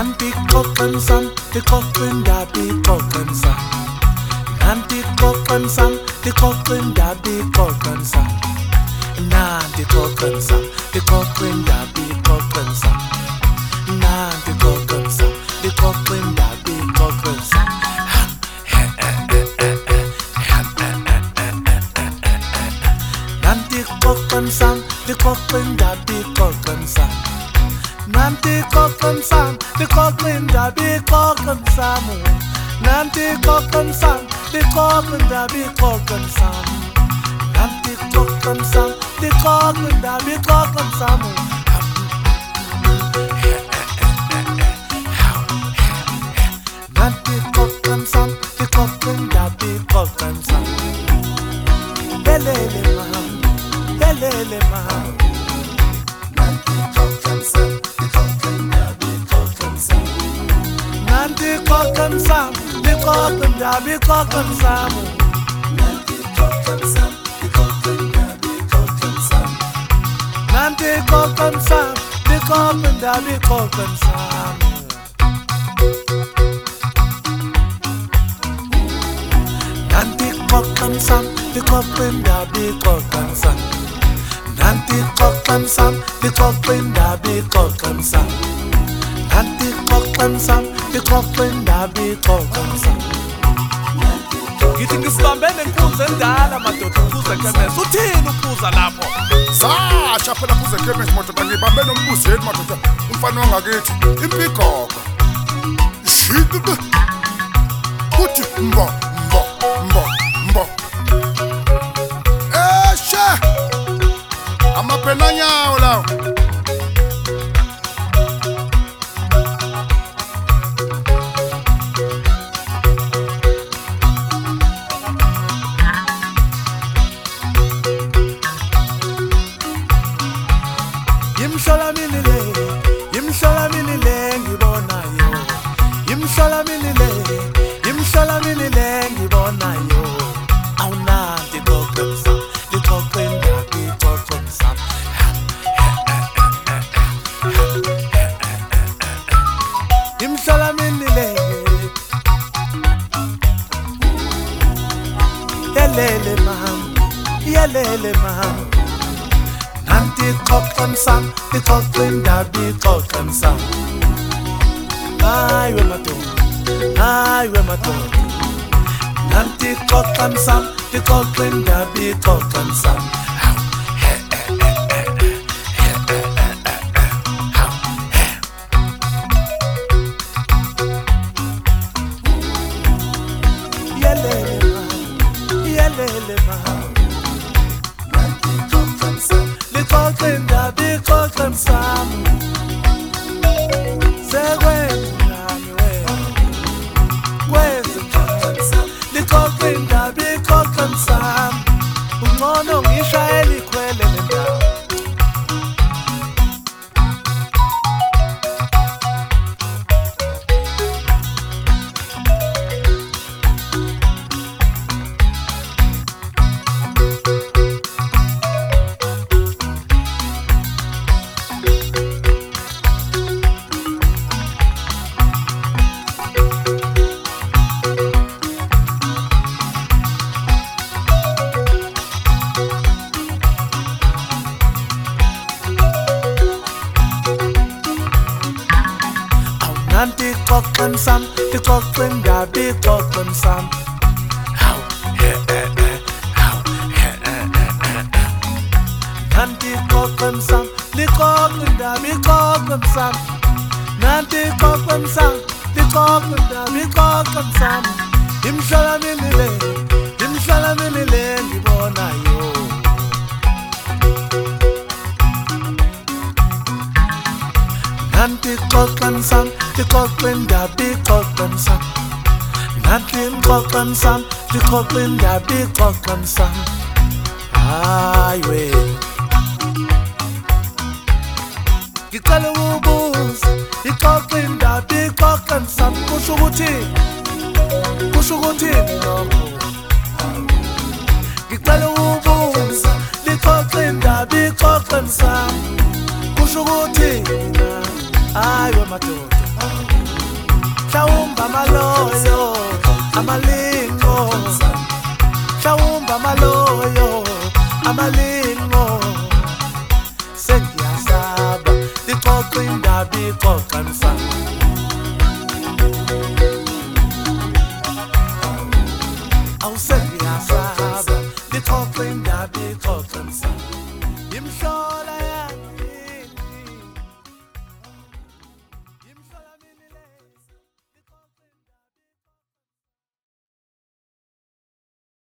Nanti kokan sam, the kokan dabi kokan sam. Nanti kokan sam, the kokan dabi kokan sam. Nanti kokan sam, the kokan dabi kokan sam. Nanti kokan sam, the kokan dabi kokan sam. Nanti kokan sam, the kokan dabi kokan sam. Nanti kokan sam, the kokan dabi kokan sam. Nanti kokan sam, the kokan dabi kokan sam. Nanti kokan sam, the kokan dabi kokan sam. Nanti kokan sam, the kokan dabi kokan sam. Helele maham, helele maham. Nanti kokan sam, the kokan dabi kokan sam. Nanti kokan sam, the kokan dabi kokan sam. Nanti kokan sam, the kokan dabi kokan sam. Nanti kokan sam, the kokan dabi kokan sam. Nanti kokan sam, the kokan dabi kokan sam. Nanti kokan sam, the kokan dabi kokan sam. Nanti kokan sam, the kokan dabi kokan sam. Ngithi ngisibambene inkunzi endala madoda uphuza ekhemesi. Uthini uphuza lapho? Sasha phela phuza ekhemesi madoda, ngibambe nombuzeni madoda, umfana wangakithi impigogo shikube kuthi mbo mbo mbo mbo eshe amaphela nyawo lawo. Yimshala minile ngibona yo. Yimshala minile ngibona yo. Awunanti kokan sam, the kokan dabi kokan sam. Yimshala minile, yelele maham, yelele maham. Nanti kokan sam, the kokan dabi kokan sam. Ay we mato, ay we mato. Nanti kokan sam, the kokan dabi kokan sam. Yelele maham, yelele maham. Nanti kokan sam, the kokan dabi kokan sam. Sekwenjani wena, kwenze kokan sam, the kokan dabi kokan sam. Ungcono ngishayele ikhwele lendawo. Nanti kokan sam, the kokan dabi kokan sam. Nanti kokan sam, the kokan dabi kokan sam. Nanti kokan sam, the kokan dabi kokan sam. Yimshala minile ngibona yo. Nanti kokan sam, the kokan dabi kokan sam. Nanti kokan sam, the kokan dabi kokan sam. Ay we ngicela ukubuza, ikokan dabi kokan sam. Kusho ukuthi lokho. Ngicela ukubuza, ikokan dabi kokan sam. Kusho ukuthi ay we madoda. mhlawumbe amaloyo